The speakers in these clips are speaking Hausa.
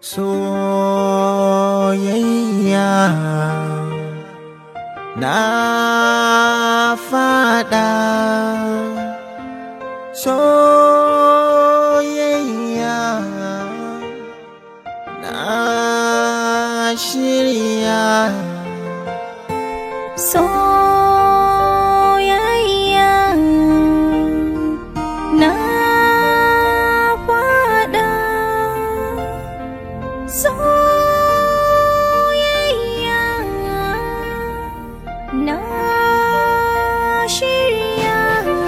soyayya na fada soyayya na shirya soyayya na fada soyayya na shirya.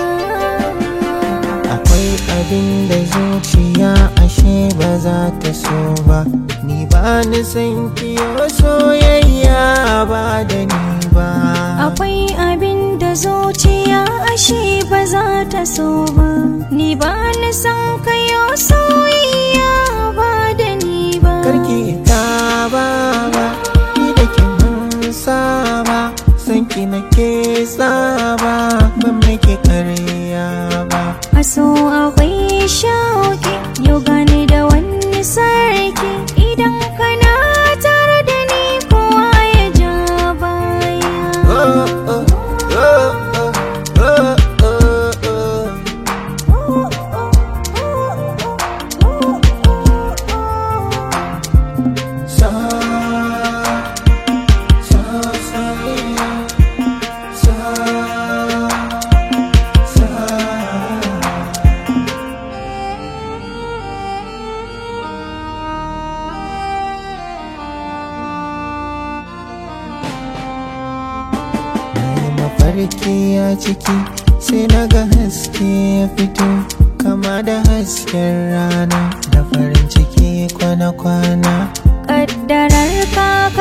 Akwai abin da zuciya ashe ba za ta so ba, ni ba ni san kiyo soyayya ba da ni ba. Akwai abin da zuciya ashe ba za ta so ba, ni ba ni san kayo soyayya ba da ni ba. Karki ta ba ni da kin saba, san ki nake saba, ban make karya ba. A so akwai shauki, yau gani da wani sarki, idan kana tare da ni kowa ya ja baya. Mafarki a ciki sai na ga haske ya fito, kama da hasken rana da farin ciki kwana-kwana. Ƙaddarar ka